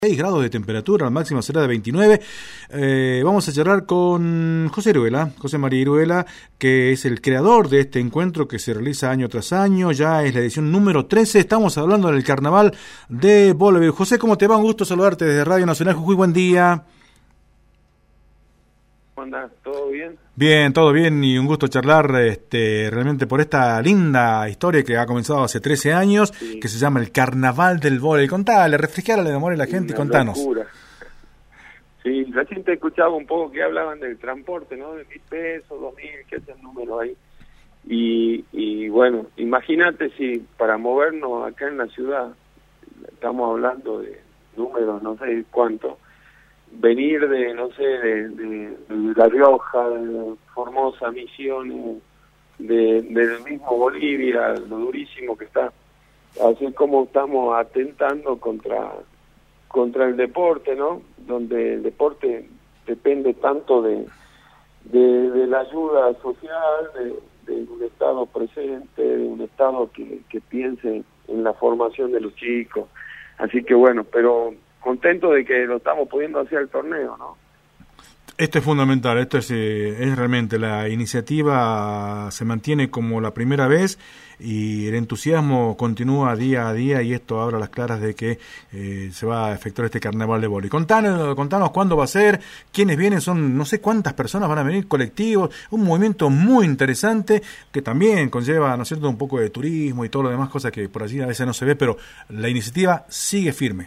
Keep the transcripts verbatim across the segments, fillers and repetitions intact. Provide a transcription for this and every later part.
seis grados de temperatura, la máxima será de veintinueve. Eh, vamos a charlar con José Iruela, José María Iruela, que es el creador de este encuentro que se realiza año tras año. Ya es la edición número trece. Estamos hablando del Carnaval de Voleibol. José, ¿cómo te va? Un gusto saludarte desde Radio Nacional Jujuy. Buen día. ¿Cómo andás? ¿Todo bien? Bien, todo bien, y un gusto charlar este, realmente por esta linda historia que ha comenzado hace trece años, sí, que se llama el Carnaval del Voleibol. Contale, refrescale la memoria a la gente y contanos. Locura. Sí, recién te escuchaba un poco que hablaban del transporte, ¿no? De mil pesos, dos mil, que es el número ahí. Y, y bueno, imagínate si para movernos acá en la ciudad, estamos hablando de números, no sé cuánto, venir de, no sé, de, de, de La Rioja, de Formosa, Misiones, de, del mismo Bolivia, lo durísimo que está. Así como estamos atentando contra contra el deporte, ¿no? Donde el deporte depende tanto de, de, de la ayuda social, de, de un Estado presente, de un Estado que, que piense en la formación de los chicos. Así que bueno, pero contento de que lo estamos pudiendo hacer el torneo, ¿no? Esto es fundamental, esto es, eh, es realmente, la iniciativa se mantiene como la primera vez y el entusiasmo continúa día a día, y esto abre las claras de que eh, se va a efectuar este carnaval de voleibol. Contanos, contanos cuándo va a ser, quiénes vienen, son no sé cuántas personas van a venir, colectivos, un movimiento muy interesante que también conlleva, ¿no es cierto?, un poco de turismo y todo lo demás, cosas que por allí a veces no se ve, pero la iniciativa sigue firme.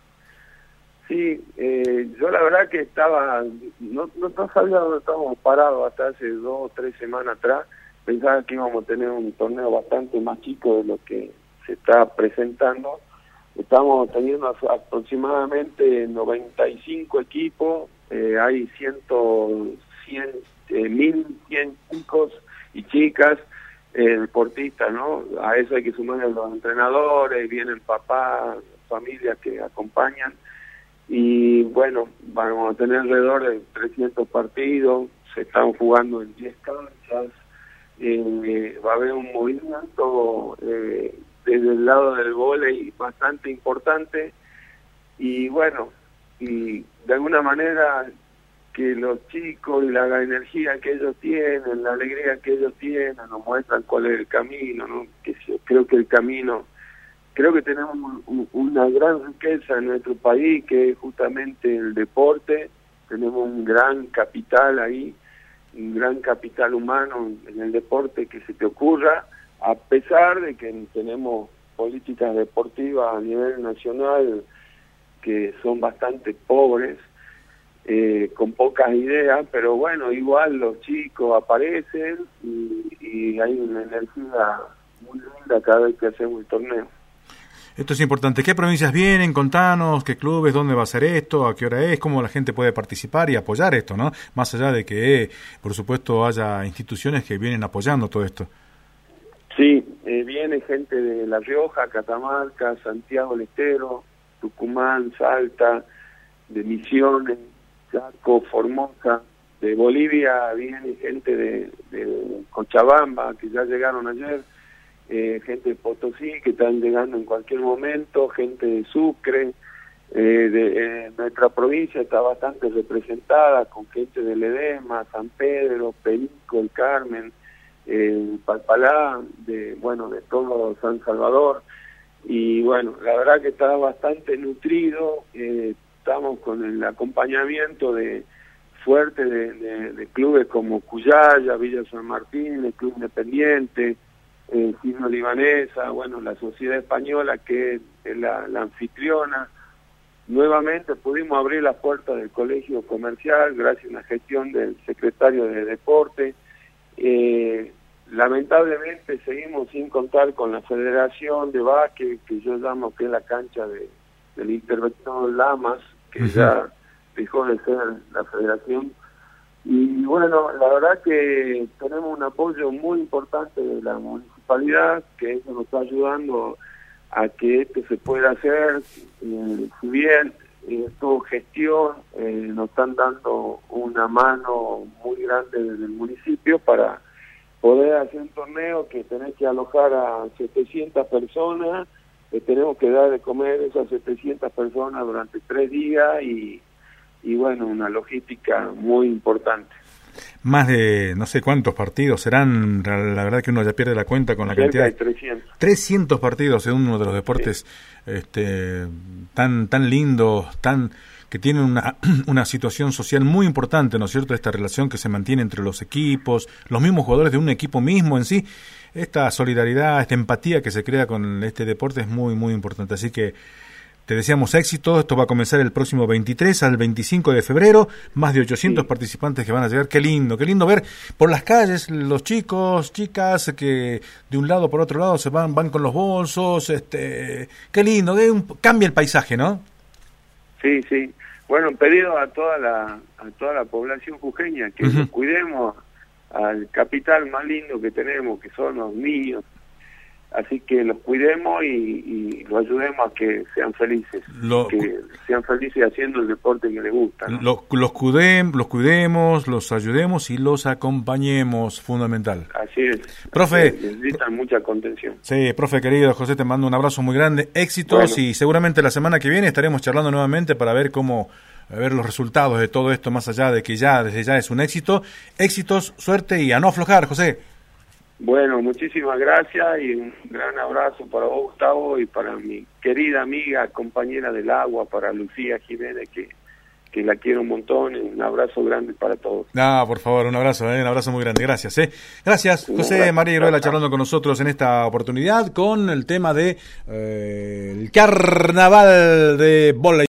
Sí, eh, yo la verdad que estaba, no, no, no sabía dónde estábamos parados hasta hace dos o tres semanas atrás. Pensaba que íbamos a tener un torneo bastante más chico de lo que se está presentando. Estamos teniendo aproximadamente noventa y cinco equipos, eh, hay ciento, cien, eh, mil cien chicos y chicas, eh, deportistas, ¿no? A eso hay que sumar a los entrenadores, vienen papás, familias que acompañan. Y bueno, vamos a tener alrededor de trescientos partidos, se están jugando en diez canchas, eh, va a haber un movimiento eh, desde el lado del vóley bastante importante, y bueno, y de alguna manera que los chicos y la, la energía que ellos tienen, la alegría que ellos tienen, nos muestran cuál es el camino, ¿no? Que yo creo que el camino... Creo que tenemos un, una gran riqueza en nuestro país, que es justamente el deporte. Tenemos un gran capital ahí, un gran capital humano en el deporte que se te ocurra, a pesar de que tenemos políticas deportivas a nivel nacional que son bastante pobres, eh, con pocas ideas, pero bueno, igual los chicos aparecen y, y hay una energía muy linda cada vez que hacemos el torneo. Esto es importante. ¿Qué provincias vienen? Contanos, ¿qué clubes? ¿Dónde va a ser esto? ¿A qué hora es? ¿Cómo la gente puede participar y apoyar esto, no? Más allá de que, por supuesto, haya instituciones que vienen apoyando todo esto. Sí, eh, viene gente de La Rioja, Catamarca, Santiago del Estero, Tucumán, Salta, de Misiones, Chaco, Formosa. De Bolivia viene gente de, de Cochabamba, que ya llegaron ayer. Eh, gente de Potosí que están llegando en cualquier momento, gente de Sucre, eh, de eh, nuestra provincia está bastante representada con gente de Ledesma, San Pedro, Perico, El Carmen, eh, Palpalá, de bueno de todo San Salvador, y bueno, la verdad que está bastante nutrido. Eh, estamos con el acompañamiento de fuerte de, de, de clubes como Cuyaya, Villa San Martín, el Club Independiente, el Signo Libanesa, bueno, la Sociedad Española, que es la, la anfitriona. Nuevamente pudimos abrir las puertas del colegio comercial gracias a una gestión del secretario de Deporte. Eh, lamentablemente seguimos sin contar con la Federación de Básquet, que yo llamo que es la cancha de, del Interventor Lamas, que uh-huh. ya dejó de ser la federación. Y bueno, la verdad que tenemos un apoyo muy importante de la municipalidad, que eso nos está ayudando a que esto se pueda hacer. Eh, si bien eh, todo gestión, eh, nos están dando una mano muy grande desde el municipio para poder hacer un torneo que tenés que alojar a setecientas personas le tenemos que dar de comer a esas setecientas personas durante tres días y, y bueno, una logística muy importante. Más de no sé cuántos partidos serán, la verdad que uno ya pierde la cuenta con la Cerca cantidad. de trescientos. trescientos partidos en uno de los deportes sí. este, tan tan lindos, tan que tienen una, una situación social muy importante, ¿no es cierto? Esta relación que se mantiene entre los equipos, los mismos jugadores de un equipo mismo en sí. Esta solidaridad, esta empatía que se crea con este deporte es muy, muy importante. Así que te deseamos éxito. Esto va a comenzar el próximo veintitrés al veinticinco de febrero. Más de ochocientos sí. participantes que van a llegar. Qué lindo, qué lindo ver por las calles los chicos, chicas que de un lado por otro lado se van van con los bolsos. Este, qué lindo, que un, cambia el paisaje, ¿no? Sí, sí. Bueno, pedido a toda la a toda la población jujeña que uh-huh. nos cuidemos al capital más lindo que tenemos, que son los niños. Así que los cuidemos y, y los ayudemos a que sean felices, lo, que sean felices haciendo el deporte que les gusta, ¿no? Lo, los, cuidem, los cuidemos, los ayudemos y los acompañemos, fundamental. Así es. Profe. Así es, necesitan mucha contención. Sí, profe querido, José, te mando un abrazo muy grande, éxitos bueno. Y seguramente la semana que viene estaremos charlando nuevamente para ver cómo, a ver los resultados de todo esto, más allá de que ya, desde ya es un éxito. Éxitos, suerte y a no aflojar, José. Bueno, muchísimas gracias y un gran abrazo para vos, Gustavo, y para mi querida amiga, compañera del agua, para Lucía Jiménez, que, que la quiero un montón. Un abrazo grande para todos. No, por favor, un abrazo, ¿eh? Un aabrazo muy grande. Gracias. ¿eh? Gracias, José gracias. María Iruela, charlando con nosotros en esta oportunidad con el tema de eh, el carnaval de vóley.